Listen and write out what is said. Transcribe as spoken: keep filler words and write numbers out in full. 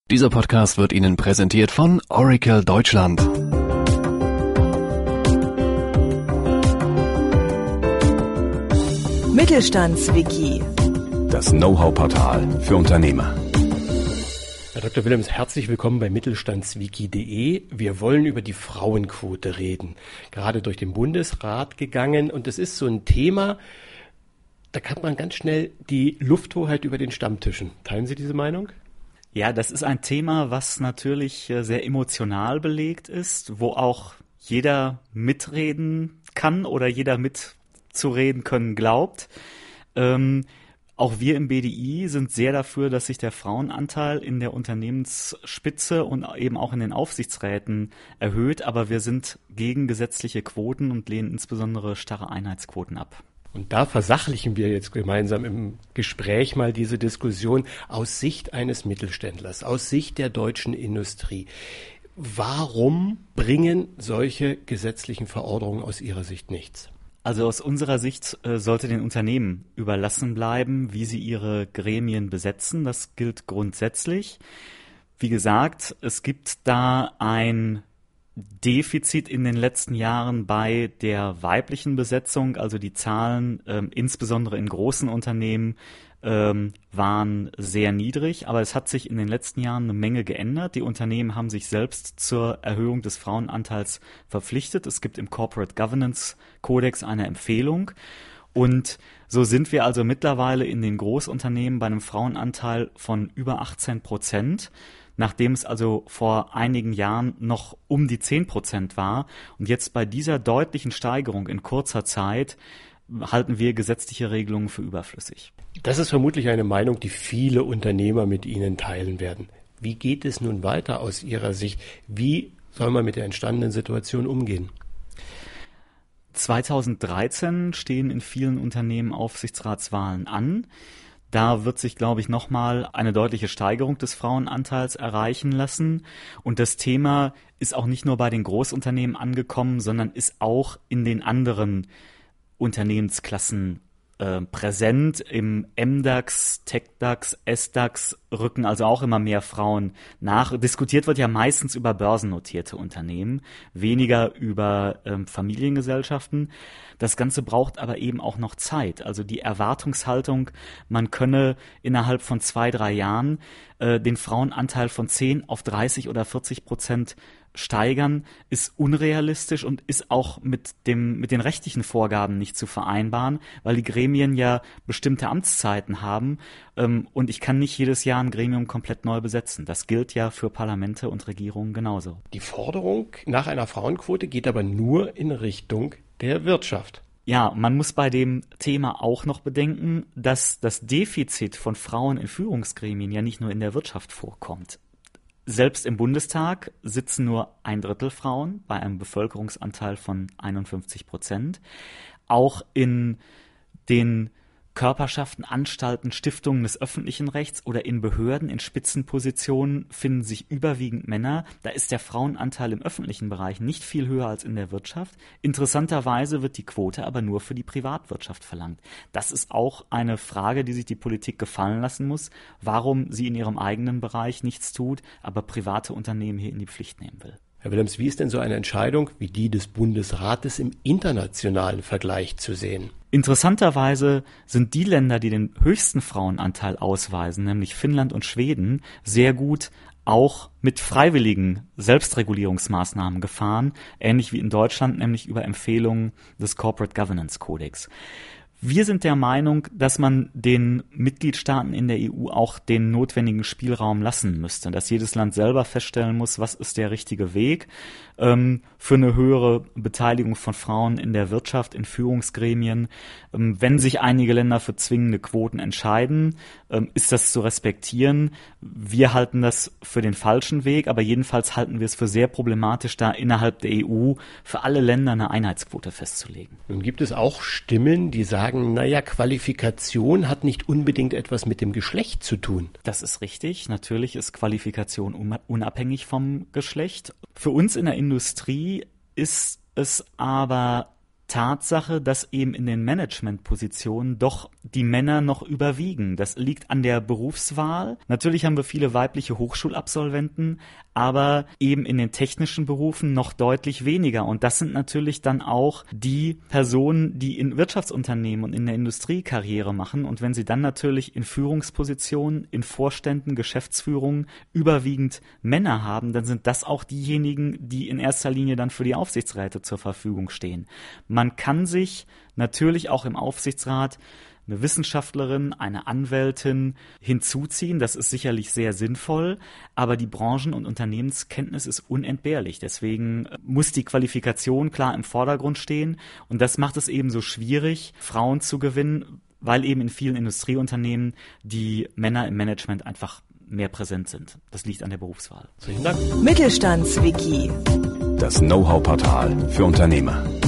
Dieser Podcast wird Ihnen präsentiert von Oracle Deutschland. Mittelstandswiki. Das Know-how-Portal für Unternehmer. Herr Doktor Willems, herzlich willkommen bei mittelstandswiki punkt de. Wir wollen über die Frauenquote reden. Gerade durch den Bundesrat gegangen und es ist so ein Thema, da kann man ganz schnell die Lufthoheit über den Stammtischen. Teilen Sie diese Meinung? Ja, das ist ein Thema, was natürlich sehr emotional belegt ist, wo auch jeder mitreden kann oder jeder mitzureden können glaubt. Ähm, auch wir im B D I sind sehr dafür, dass sich der Frauenanteil in der Unternehmensspitze und eben auch in den Aufsichtsräten erhöht, aber wir sind gegen gesetzliche Quoten und lehnen insbesondere starre Einheitsquoten ab. Und da versachlichen wir jetzt gemeinsam im Gespräch mal diese Diskussion aus Sicht eines Mittelständlers, aus Sicht der deutschen Industrie. Warum bringen solche gesetzlichen Verordnungen aus Ihrer Sicht nichts? Also aus unserer Sicht äh, sollte den Unternehmen überlassen bleiben, wie sie ihre Gremien besetzen. Das gilt grundsätzlich. Wie gesagt, es gibt da ein Defizit in den letzten Jahren bei der weiblichen Besetzung, also die Zahlen ähm, insbesondere in großen Unternehmen ähm, waren sehr niedrig, aber es hat sich in den letzten Jahren eine Menge geändert. Die Unternehmen haben sich selbst zur Erhöhung des Frauenanteils verpflichtet. Es gibt im Corporate Governance Kodex eine Empfehlung und so sind wir also mittlerweile in den Großunternehmen bei einem Frauenanteil von über achtzehn Prozent. Nachdem es also vor einigen Jahren noch um die zehn Prozent war. Und jetzt bei dieser deutlichen Steigerung in kurzer Zeit halten wir gesetzliche Regelungen für überflüssig. Das ist vermutlich eine Meinung, die viele Unternehmer mit Ihnen teilen werden. Wie geht es nun weiter aus Ihrer Sicht? Wie soll man mit der entstandenen Situation umgehen? zweitausenddreizehn stehen in vielen Unternehmen Aufsichtsratswahlen an. Da wird sich, glaube ich, nochmal eine deutliche Steigerung des Frauenanteils erreichen lassen. Und das Thema ist auch nicht nur bei den Großunternehmen angekommen, sondern ist auch in den anderen Unternehmensklassen äh, präsent. Im M DAX, Tech DAX, S DAX rücken also auch immer mehr Frauen nach. Diskutiert wird ja meistens über börsennotierte Unternehmen, weniger über ähm, Familiengesellschaften. Das Ganze braucht aber eben auch noch Zeit. Also die Erwartungshaltung, man könne innerhalb von zwei, drei Jahren äh, den Frauenanteil von zehn auf dreißig oder vierzig Prozent steigern, ist unrealistisch und ist auch mit dem mit den rechtlichen Vorgaben nicht zu vereinbaren, weil die Gremien ja bestimmte Amtszeiten haben ähm, und ich kann nicht jedes Jahr ein Gremium komplett neu besetzen. Das gilt ja für Parlamente und Regierungen genauso. Die Forderung nach einer Frauenquote geht aber nur in Richtung der Wirtschaft. Ja, man muss bei dem Thema auch noch bedenken, dass das Defizit von Frauen in Führungsgremien ja nicht nur in der Wirtschaft vorkommt. Selbst im Bundestag sitzen nur ein Drittel Frauen bei einem Bevölkerungsanteil von einundfünfzig Prozent. Auch in den Körperschaften, Anstalten, Stiftungen des öffentlichen Rechts oder in Behörden, in Spitzenpositionen finden sich überwiegend Männer. Da ist der Frauenanteil im öffentlichen Bereich nicht viel höher als in der Wirtschaft. Interessanterweise wird die Quote aber nur für die Privatwirtschaft verlangt. Das ist auch eine Frage, die sich die Politik gefallen lassen muss, warum sie in ihrem eigenen Bereich nichts tut, aber private Unternehmen hier in die Pflicht nehmen will. Herr Willems, wie ist denn so eine Entscheidung wie die des Bundesrates im internationalen Vergleich zu sehen? Interessanterweise sind die Länder, die den höchsten Frauenanteil ausweisen, nämlich Finnland und Schweden, sehr gut auch mit freiwilligen Selbstregulierungsmaßnahmen gefahren, ähnlich wie in Deutschland, nämlich über Empfehlungen des Corporate Governance Codex. Wir sind der Meinung, dass man den Mitgliedstaaten in der E U auch den notwendigen Spielraum lassen müsste, dass jedes Land selber feststellen muss, was ist der richtige Weg ähm, für eine höhere Beteiligung von Frauen in der Wirtschaft, in Führungsgremien. Ähm, wenn sich einige Länder für zwingende Quoten entscheiden, ähm, ist das zu respektieren. Wir halten das für den falschen Weg, aber jedenfalls halten wir es für sehr problematisch, da innerhalb der E U für alle Länder eine Einheitsquote festzulegen. Nun gibt es auch Stimmen, die sagen, naja, Qualifikation hat nicht unbedingt etwas mit dem Geschlecht zu tun. Das ist richtig. Natürlich ist Qualifikation unabhängig vom Geschlecht. Für uns in der Industrie ist es aber Tatsache, dass eben in den Managementpositionen doch die Männer noch überwiegen. Das liegt an der Berufswahl. Natürlich haben wir viele weibliche Hochschulabsolventen, aber eben in den technischen Berufen noch deutlich weniger. Und das sind natürlich dann auch die Personen, die in Wirtschaftsunternehmen und in der Industrie Karriere machen. Und wenn sie dann natürlich in Führungspositionen, in Vorständen, Geschäftsführungen überwiegend Männer haben, dann sind das auch diejenigen, die in erster Linie dann für die Aufsichtsräte zur Verfügung stehen. Man kann sich natürlich auch im Aufsichtsrat eine Wissenschaftlerin, eine Anwältin hinzuziehen. Das ist sicherlich sehr sinnvoll, aber die Branchen- und Unternehmenskenntnis ist unentbehrlich. Deswegen muss die Qualifikation klar im Vordergrund stehen und das macht es eben so schwierig, Frauen zu gewinnen, weil eben in vielen Industrieunternehmen die Männer im Management einfach mehr präsent sind. Das liegt an der Berufswahl. Vielen Dank. Mittelstandswiki. Das Know-how-Portal für Unternehmer.